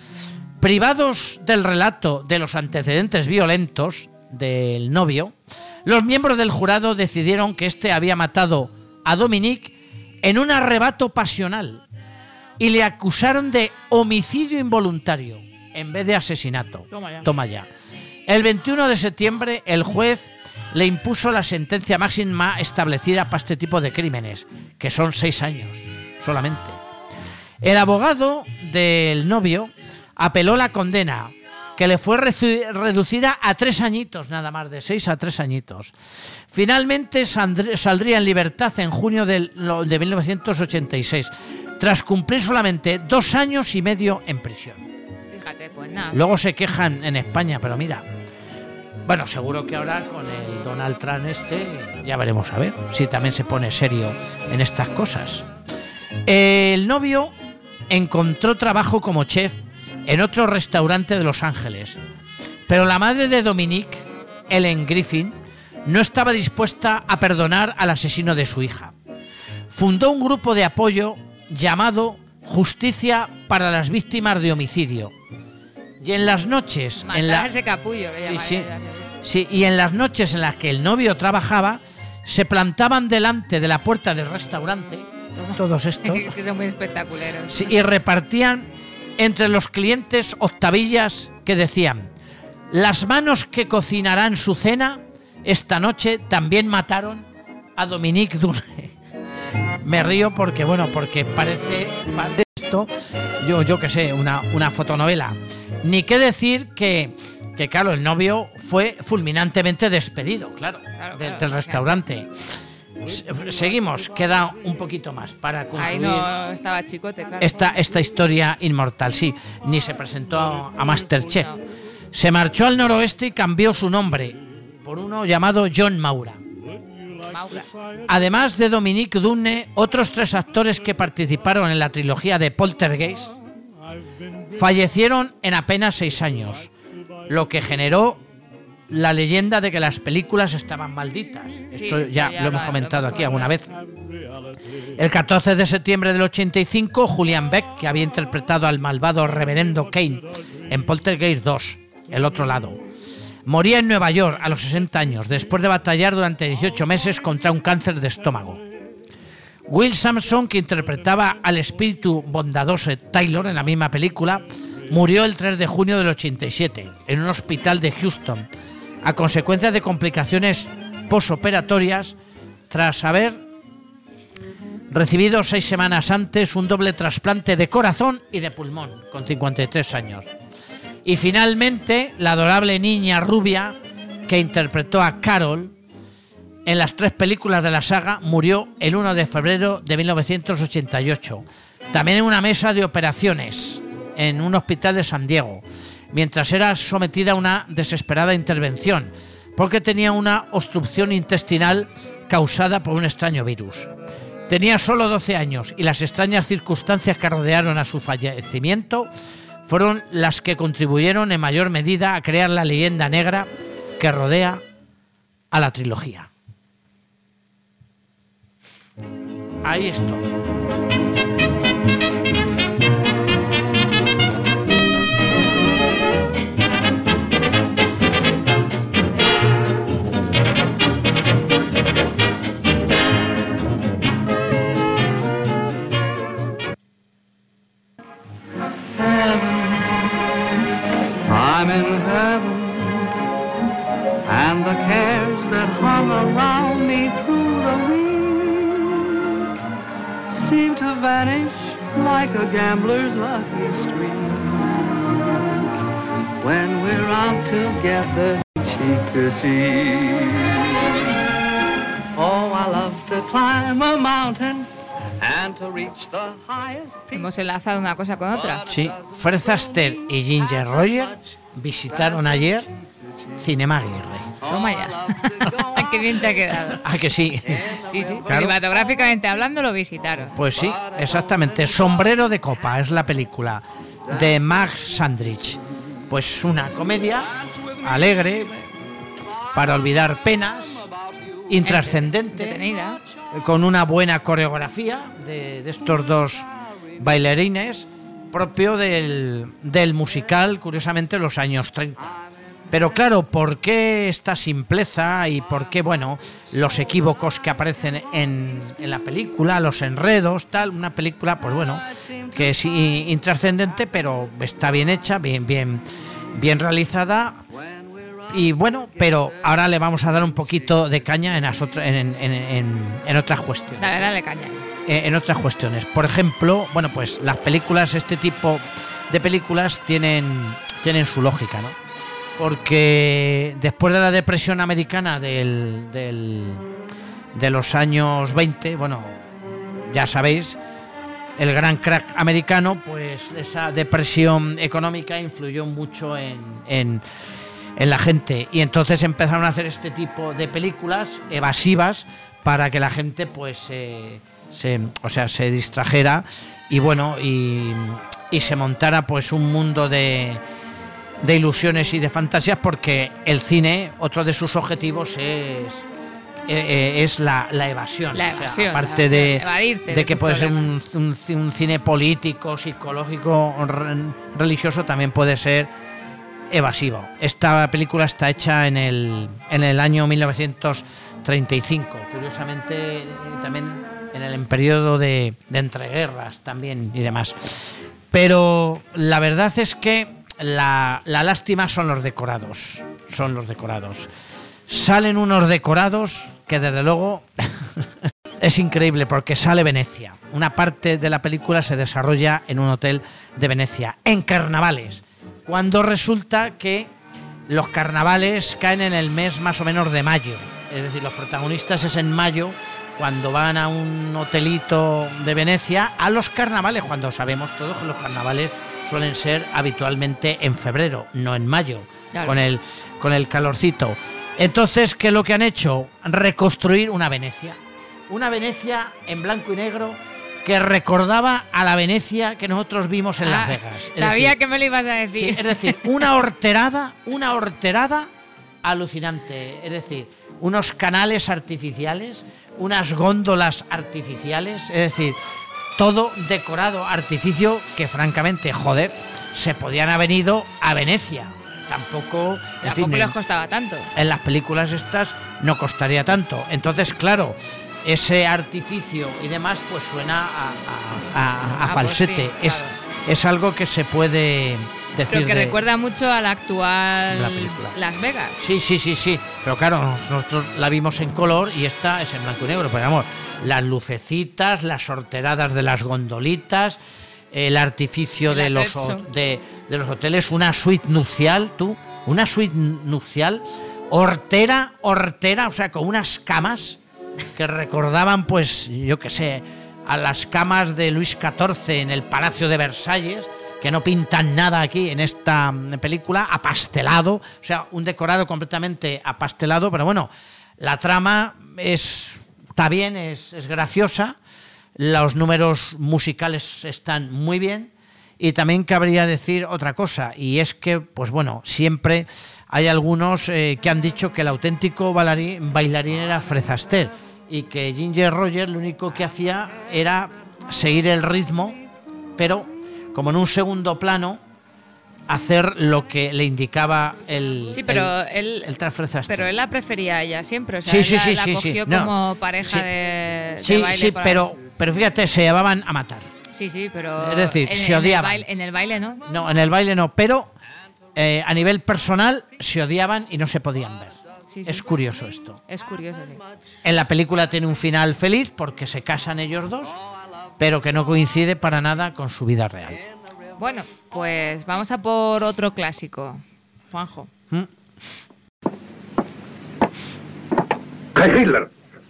Privados del relato de los antecedentes violentos del novio, los miembros del jurado decidieron que éste había matado a Dominique en un arrebato pasional y le acusaron de homicidio involuntario en vez de asesinato. Toma ya. Toma ya. El veintiuno de septiembre el juez le impuso la sentencia máxima establecida para este tipo de crímenes, que son seis años solamente. El abogado del novio apeló la condena, que le fue reducida a tres añitos, nada más, de seis a tres añitos. Finalmente saldría en libertad en junio del, de mil novecientos ochenta y seis, tras cumplir solamente dos años y medio en prisión. Fíjate, pues nada. Luego se quejan en España, pero mira, bueno, seguro que ahora con el Donald Trump este, ya veremos a ver si también se pone serio en estas cosas. El novio encontró trabajo como chef en otro restaurante de Los Ángeles, pero la madre de Dominique, Ellen Griffin, no estaba dispuesta a perdonar al asesino de su hija. Fundó un grupo de apoyo llamado Justicia para las Víctimas de Homicidio. Y en las noches... Matar en la... a ese capullo, le sí, llamaría. sí, sí, y en las noches en las que el novio trabajaba, se plantaban delante de la puerta del restaurante, todos estos, que son muy espectaculares. sí, y repartían entre los clientes octavillas que decían: las manos que cocinarán su cena esta noche también mataron a Dominique Dunne. Me río porque, bueno, porque parece de esto, yo, yo qué sé, una, una fotonovela. Ni qué decir que, que, claro, el novio fue fulminantemente despedido, claro, Claro, de- claro, del restaurante. Se- Seguimos, queda un poquito más para concluir. Ahí no estaba chicote, claro. Esta, esta historia inmortal, sí, ni se presentó a, a Masterchef. Se marchó al noroeste y cambió su nombre por uno llamado John Maura. Maura. Además de Dominique Dunne, otros tres actores que participaron en la trilogía de Poltergeist fallecieron en apenas seis años, lo que generó la leyenda de que las películas estaban malditas. Sí, Esto esto ya, ya lo lo- hemos comentado lo hemos aquí alguna vez. comentado. El catorce de septiembre del ochenta y cinco, Julian Beck, que había interpretado al malvado reverendo Kane en Poltergeist dos, El otro lado, moría en Nueva York a los sesenta años, después de batallar durante dieciocho meses contra un cáncer de estómago. Will Sampson, que interpretaba al espíritu bondadoso de Taylor en la misma película, murió el tres de junio del ochenta y siete en un hospital de Houston, a consecuencia de complicaciones posoperatorias tras haber recibido seis semanas antes un doble trasplante de corazón y de pulmón, con cincuenta y tres años. Y finalmente, la adorable niña rubia que interpretó a Carol en las tres películas de la saga murió el uno de febrero de mil novecientos ochenta y ocho, también en una mesa de operaciones en un hospital de San Diego, mientras era sometida a una desesperada intervención, porque tenía una obstrucción intestinal causada por un extraño virus. Tenía solo doce años y las extrañas circunstancias que rodearon a su fallecimiento fueron las que contribuyeron en mayor medida a crear la leyenda negra que rodea a la trilogía. Ahí estoy. I'm in heaven, and the cares that hung around me through the week seem to vanish like a gambler's lucky streak when we're out together, cheek to cheek. Oh, I love to climb a mountain and to reach the highest peak. Hemos enlazado una cosa con otra. Sí, Fred Astaire y Ginger Roger visitaron ayer Cinema Aguirre. Toma ya. Qué bien te ha quedado. Ah, que sí. Sí, sí. Claro. Cinematográficamente hablando lo visitaron. Pues sí, exactamente. Sombrero de copa es la película de Max Sandrich. Pues una comedia alegre para olvidar penas, intrascendente, Entretenida. con una buena coreografía de, de estos dos bailarines, propio del, del musical, curiosamente, los años treinta. Pero claro, ¿por qué esta simpleza y por qué, bueno, los equívocos que aparecen en, en la película, los enredos, tal? Una película, pues bueno, que es intrascendente, pero está bien hecha, bien, bien, bien realizada. Y bueno, pero ahora le vamos a dar un poquito de caña en, las otra, en, en, en, en otras cuestiones. Dale, dale caña. En, en otras cuestiones. Por ejemplo, bueno, pues las películas, este tipo de películas tienen, tienen su lógica, ¿no? Porque después de la depresión americana del, del, de los años veinte, bueno, ya sabéis, el gran crack americano, pues esa depresión económica influyó mucho en, en, en la gente. Y entonces empezaron a hacer este tipo de películas evasivas para que la gente, pues, eh, se, o sea, se distrajera y, bueno, y, y se montara, pues, un mundo de... de ilusiones y de fantasías, porque el cine, otro de sus objetivos es eh, es la, la evasión, la evasión, o sea, aparte la de, evasión, de, de que puede problemas. ser un, un, un cine político, psicológico, re, religioso, también puede ser evasivo. Esta película está hecha en el, en el año mil novecientos treinta y cinco, curiosamente, eh, también en el periodo de, de entreguerras también y demás. Pero la verdad es que La, la lástima son los decorados, son los decorados. Salen unos decorados que desde luego es increíble, porque sale Venecia. Una parte de la película se desarrolla en un hotel de Venecia, en carnavales, cuando resulta que los carnavales caen en el mes más o menos de mayo. Es decir, los protagonistas es en mayo, cuando van a un hotelito de Venecia a los carnavales, cuando sabemos todos que los carnavales suelen ser habitualmente en febrero, no en mayo, claro, con el con el calorcito. Entonces, ¿qué es lo que han hecho? Reconstruir una Venecia. Una Venecia en blanco y negro que recordaba a la Venecia que nosotros vimos en ah, Las Vegas. Es sabía decir, que me lo ibas a decir. Sí, es decir, una horterada, una horterada alucinante. Es decir, unos canales artificiales, unas góndolas artificiales, es decir, todo decorado, artificio, que francamente, joder, se podían haber ido a Venecia. Tampoco, en Tampoco fin, les costaba tanto. En las películas estas no costaría tanto. Entonces, claro, ese artificio y demás, pues suena a, a, a, a ah, falsete. Pues sí, claro. es, es algo que se puede decir. Pero que de, recuerda mucho a la actual la película. Las Vegas. Sí, sí, sí, sí. Pero claro, nosotros la vimos en color y esta es en blanco y negro. Pero vamos, las lucecitas, las horteradas de las gondolitas, el artificio de los, de, de los hoteles, una suite nupcial, tú, una suite nupcial, hortera, hortera, o sea, con unas camas que recordaban, pues, yo qué sé, a las camas de Luis catorce en el Palacio de Versalles, que no pintan nada aquí en esta película, apastelado, o sea, un decorado completamente apastelado, pero bueno, la trama es, está bien, es, es graciosa, los números musicales están muy bien, y también cabría decir otra cosa, y es que, pues bueno, siempre hay algunos eh, que han dicho que el auténtico bailarín, bailarín era Fred Astaire, y que Ginger Rogers lo único que hacía era seguir el ritmo, pero como en un segundo plano, hacer lo que le indicaba el sí, pero el, él, el Fred Astaire. Pero él la prefería a ella siempre, o sea, sí, él sí, la, sí, la sí, cogió sí. como No, pareja sí, de, de sí, baile. sí, para... pero, pero fíjate, se llevaban a matar. Sí, sí, pero es decir, en, se en odiaban. El baile, en el baile no. No, en el baile no, pero eh, a nivel personal se odiaban y no se podían ver. Sí, sí. Es curioso esto. Es curioso, sí. En la película tiene un final feliz porque se casan ellos dos, pero que no coincide para nada con su vida real. Bueno, pues vamos a por otro clásico, Juanjo. ¿Mm? ¡Heil Hitler!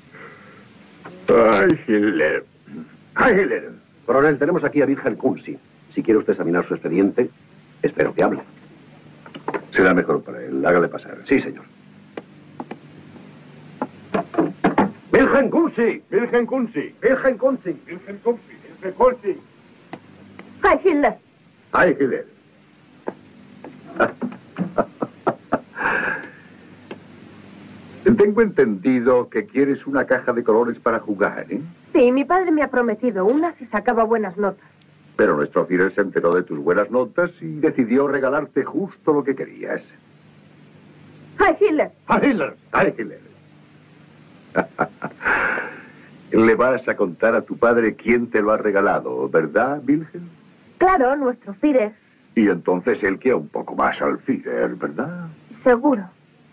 ¡Ay, Hitler! ¡Ay, Hitler! Coronel, tenemos aquí a Wilhelm Kunzi. Si quiere usted examinar su expediente, espero que hable. Será mejor para él. Hágale pasar. Sí, señor. ¡Wilhelm Kunzi! ¡Wilhelm Kunzi! ¡Wilhelm Kunzi! ¡Wilhelm Kunzi! ¡Wilhelm Kunzi! ¡Ay, Hitler! ¡Ay, Hitler! Tengo entendido que quieres una caja de colores para jugar, ¿eh? Sí, mi padre me ha prometido una si sacaba buenas notas. Pero nuestro Führer se enteró de tus buenas notas y decidió regalarte justo lo que querías. Heil Hitler. Heil Hitler. Heil Hitler. Le vas a contar a tu padre quién te lo ha regalado, ¿verdad, Wilhelm? Claro, nuestro Führer. Y entonces él quiere un poco más al Führer, ¿verdad? Seguro.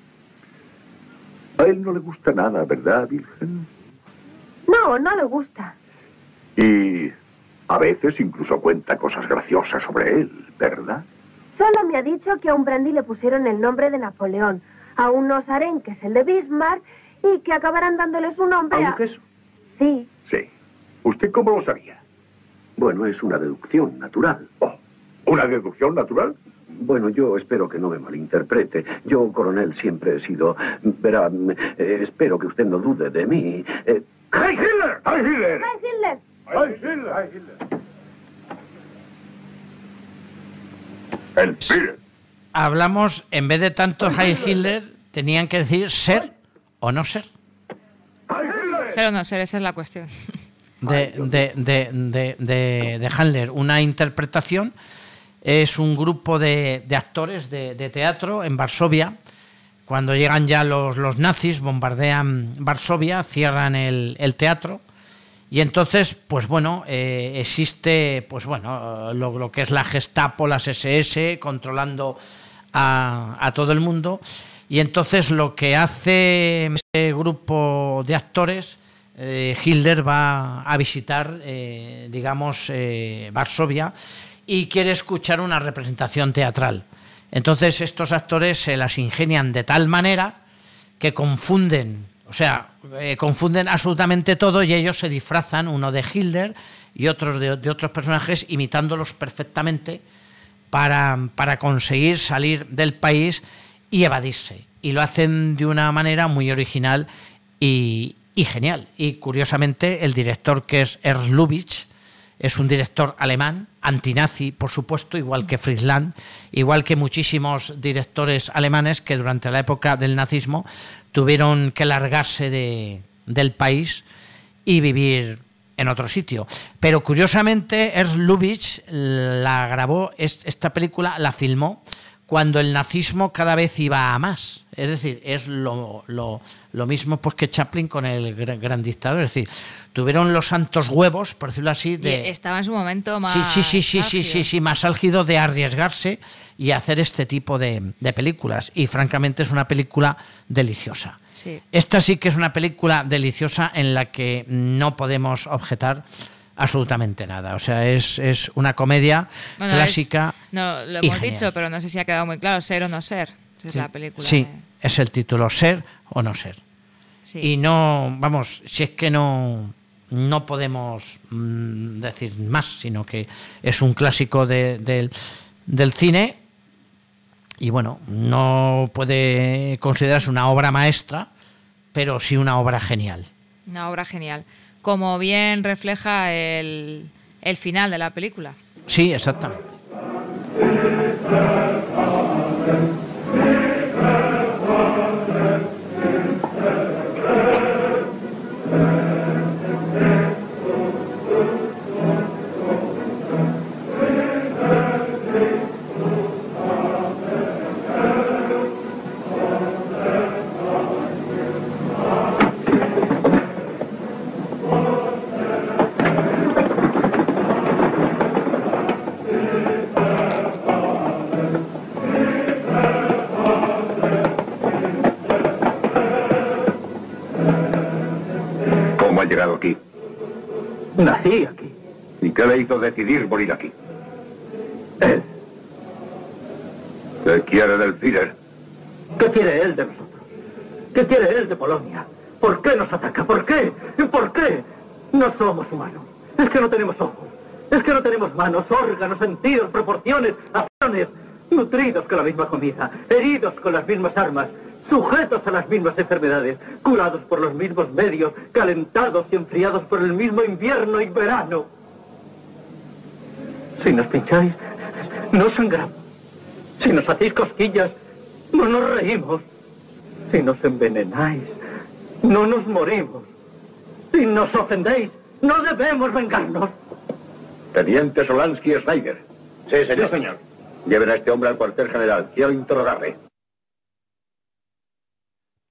A él no le gusta nada, ¿verdad, Wilhelm? No, no le gusta. Y a veces incluso cuenta cosas graciosas sobre él, ¿verdad? Solo me ha dicho que a un brandy le pusieron el nombre de Napoleón, a unos arenques el de Bismarck, y que acabarán dándole su nombre ¿A a... un queso? Sí. Sí. ¿Usted cómo lo sabía? Bueno, es una deducción natural. Oh, ¿una deducción natural? Bueno, yo espero que no me malinterprete. Yo, coronel, siempre he sido... Verá, eh, espero que usted no dude de mí. Eh... ¡Heil Hitler! ¡Heil Hitler! ¡Heil Hitler! ¡Heil Hitler! ¡Heil Hitler! El Führer. Hablamos, en vez de tanto Heil Hitler, tenían que decir ser o no ser. Ser o no ser, esa es la cuestión. De, de, de, de, de, de Handler, una interpretación. Es un grupo de, de actores de, de teatro en Varsovia. Cuando llegan ya los, los nazis, bombardean Varsovia, cierran el, el teatro. Y entonces, pues bueno, eh, existe pues bueno, lo, lo que es la Gestapo, las ese ese, controlando a, a todo el mundo. Y entonces lo que hace este grupo de actores, eh, Hitler va a visitar, eh, digamos, eh, Varsovia, y quiere escuchar una representación teatral. Entonces estos actores se las ingenian de tal manera que confunden, o sea, eh, confunden absolutamente todo, y ellos se disfrazan, uno de Hitler y otros de, de otros personajes, imitándolos perfectamente para, para conseguir salir del país y evadirse. Y lo hacen de una manera muy original y, y genial. Y curiosamente el director, que es Ernst Lubitsch, es un director alemán, antinazi, por supuesto, igual que Fritz Lang, igual que muchísimos directores alemanes que durante la época del nazismo tuvieron que largarse de, del país y vivir en otro sitio. Pero curiosamente Ernst Lubitsch la grabó, esta película la filmó cuando el nazismo cada vez iba a más. Es decir, es lo, lo, lo mismo pues que Chaplin con el gran, gran dictador. Es decir, tuvieron los santos huevos, por decirlo así, de... Y estaba en su momento más... Sí, sí, sí, sí, sí, sí, sí, más álgido de arriesgarse y hacer este tipo de, de películas. Y francamente es una película deliciosa. Sí. Esta sí que es una película deliciosa en la que no podemos objetar absolutamente nada. O sea, es, es una comedia bueno, clásica. Es, no, lo y hemos genial. dicho, pero no sé si ha quedado muy claro. Ser o no ser. Esa es sí. la película. Sí, de... es el título, ser o no ser. Sí. Y no, vamos, si es que no, no podemos mmm, decir más, sino que es un clásico de, de, del cine. Y bueno, no puede considerarse una obra maestra, pero sí una obra genial. Una obra genial. Como bien refleja el, el final de la película. Sí, exactamente. ¿Cómo ha llegado aquí? Nací aquí. ¿Y qué le hizo decidir morir aquí? Él. ¿Qué quiere del Führer? ¿Qué quiere él de nosotros? ¿Qué quiere él de Polonia? ¿Por qué nos ataca? ¿Por qué? ¿Por qué? No somos humanos. Es que no tenemos ojos. Es que no tenemos manos, órganos, sentidos, proporciones, acciones. Nutridos con la misma comida, heridos con las mismas armas, sujetos a las mismas enfermedades, curados por los mismos medios, calentados y enfriados por el mismo invierno y verano. Si nos pincháis, no sangramos. Si nos hacéis cosquillas, no nos reímos. Si nos envenenáis, no nos morimos. Si nos ofendéis, no debemos vengarnos. Teniente Solansky Schneider. Sí, señor. Sí, señor. Lleven a este hombre al cuartel general. Quiero interrogarle.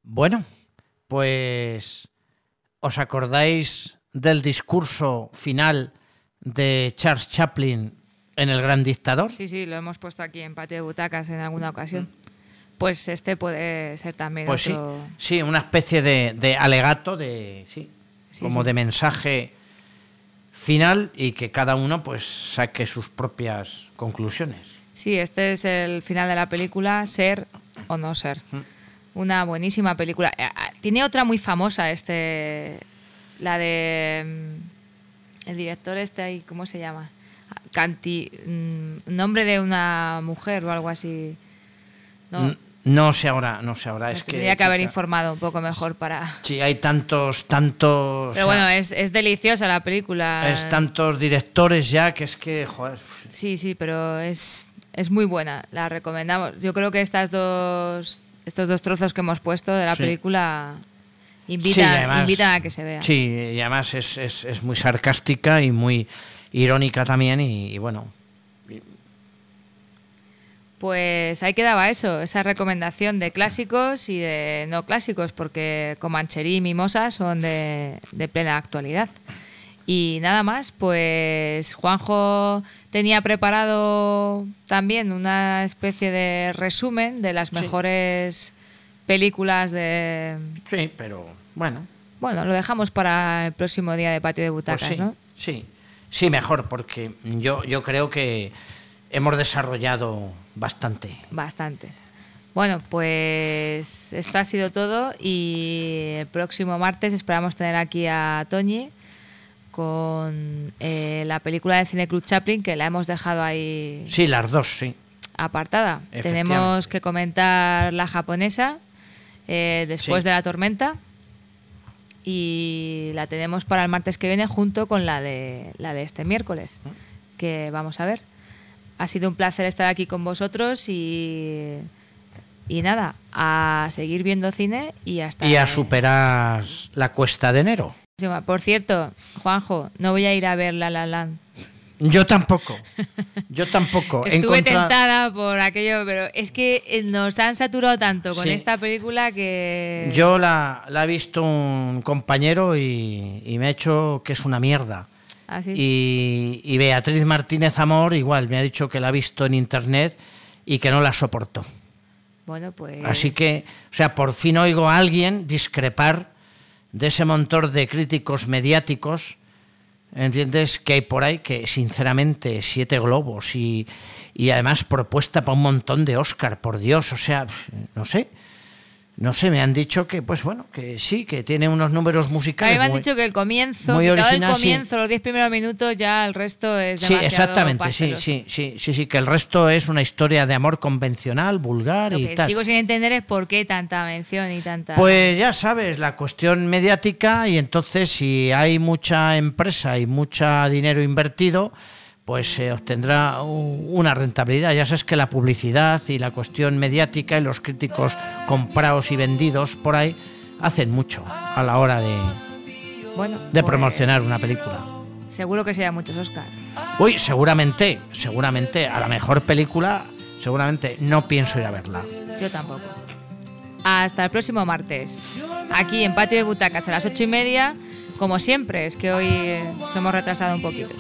Bueno, pues ¿os acordáis del discurso final de Charles Chaplin en El Gran Dictador? Sí, sí, lo hemos puesto aquí en Patio de Butacas en alguna ocasión. Pues este puede ser también pues otro... sí, sí, una especie de, de alegato, de sí, Sí, como sí. de mensaje final y que cada uno pues saque sus propias conclusiones. Sí, este es el final de la película, Ser o no ser. Una buenísima película. Eh, ah, Tiene otra muy famosa, este, la de mm, el director este ahí, ¿cómo se llama? Canti, mm, nombre de una mujer o algo así. No, N- No sé ahora, no sé ahora. Es que tendría que haber chica, informado un poco mejor para... sí, hay tantos, tantos. Pero o sea, bueno, es, es deliciosa la película. es tantos directores ya que es que, joder. Sí, sí, pero es, es muy buena. La recomendamos. Yo creo que estas dos, estos dos trozos que hemos puesto de la Sí. película Sí, invitan, además- invitan a que se vea. Sí, y además es, es, es muy sarcástica y muy irónica también y, y bueno. Pues ahí quedaba eso, esa recomendación de clásicos y de no clásicos, porque Comancherí y Mimosa son de, de plena actualidad. Y nada más, pues Juanjo tenía preparado también una especie de resumen de las Sí. mejores películas de... Sí, pero bueno. Bueno, lo dejamos para el próximo día de Patio de Butacas, Pues sí, ¿no? sí, sí, mejor, porque yo, yo creo que hemos desarrollado bastante. Bastante. Bueno, pues esto ha sido todo y el próximo martes esperamos tener aquí a Toñi con eh, la película de Cine Club Chaplin, que la hemos dejado ahí Sí, las dos, sí. apartada. Efectivamente. Tenemos que comentar la japonesa eh, después Sí. de la tormenta y la tenemos para el martes que viene junto con la de la de este miércoles, que vamos a ver. Ha sido un placer estar aquí con vosotros y, y nada, a seguir viendo cine y hasta... Y a superar la cuesta de enero. Por cierto, Juanjo, no voy a ir a ver La La Land. Yo tampoco. Yo tampoco. He Estuve encontrado- tentada por aquello, pero es que eh, nos han saturado tanto con Sí. esta película que... Yo la, la he visto un compañero y, y me ha hecho que es una mierda. ¿Ah, sí? Y, y Beatriz Martínez Amor igual me ha dicho que la ha visto en internet y que no la soportó. Bueno, pues... Así que, o sea, por fin oigo a alguien discrepar de ese montón de críticos mediáticos, ¿entiendes?, que hay por ahí, que sinceramente siete globos y, y además propuesta para un montón de Oscar, por Dios, o sea, no sé. No sé, me han dicho que, pues bueno, que sí, que tiene unos números A musicales. mí me han muy- dicho que el comienzo, muy quitado original, el sí. comienzo, los diez primeros minutos, ya el resto es Sí, demasiado exactamente, sí, pasteloso. sí, sí, sí, sí, que el resto es una historia de amor convencional, vulgar Lo y que tal. sigo sin entender es por qué tanta mención y tanta... Pues ya sabes, la cuestión mediática, y entonces si hay mucha empresa y mucho dinero invertido, pues se obtendrá u- una rentabilidad. Ya sabes que la publicidad y la cuestión mediática y los críticos comprados y vendidos por ahí hacen mucho a la hora de, Bueno, de pues, promocionar una película. Seguro que sean muchos Oscar. Uy, seguramente, seguramente, a la mejor película, seguramente no pienso ir a verla. Yo tampoco. Hasta el próximo martes. Aquí en Patio de Butacas a las ocho y media. Como siempre, es que hoy eh, nos hemos retrasado un poquito.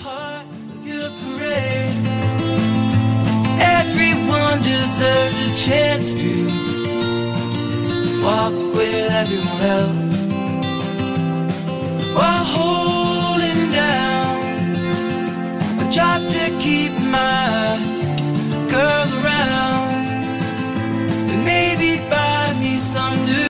Everyone deserves a chance to walk with everyone else while holding down a job to keep my